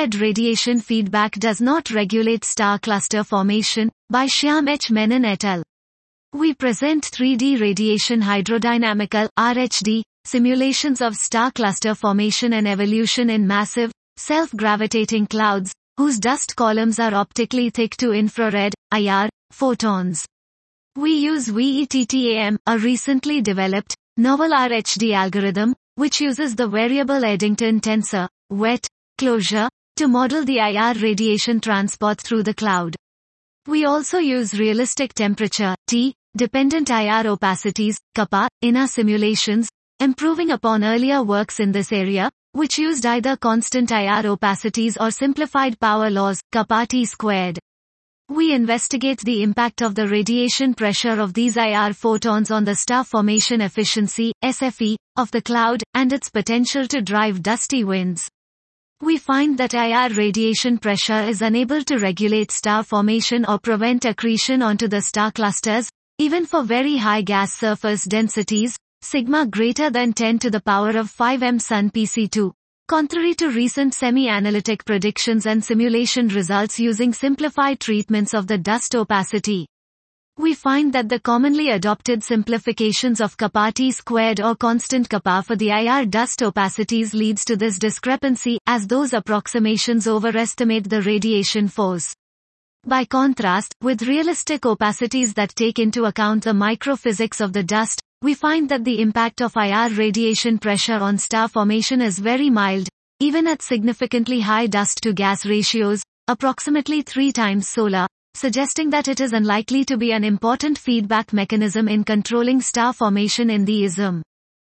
Infrared radiation feedback does not regulate star cluster formation, by Shyam H. Menon et al. We present 3D radiation hydrodynamical (RHD) simulations of star cluster formation and evolution in massive, self-gravitating clouds, whose dust columns are optically thick to infrared (IR) photons. We use VETTAM, a recently developed, novel RHD algorithm, which uses the variable Eddington tensor, wet closure, to model the IR radiation transport through the cloud. We also use realistic temperature, T, dependent IR opacities, kappa, in our simulations, improving upon earlier works in this area, which used either constant IR opacities or simplified power laws, kappa T squared. We investigate the impact of the radiation pressure of these IR photons on the star formation efficiency, SFE, of the cloud, and its potential to drive dusty winds. We find that IR radiation pressure is unable to regulate star formation or prevent accretion onto the star clusters, even for very high gas surface densities, sigma greater than 10 to the power of 5 m Sun PC2. Contrary to recent semi-analytic predictions and simulation results using simplified treatments of the dust opacity. We find that the commonly adopted simplifications of kappa T squared or constant kappa for the IR dust opacities leads to this discrepancy, as those approximations overestimate the radiation force. By contrast, with realistic opacities that take into account the microphysics of the dust, we find that the impact of IR radiation pressure on star formation is very mild, even at significantly high dust-to-gas ratios, approximately 3 times solar, suggesting that it is unlikely to be an important feedback mechanism in controlling star formation in the ISM.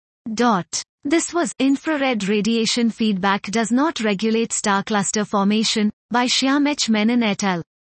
This was Infrared Radiation Feedback Does Not Regulate Star Cluster Formation, by Shyam H. Menon et al.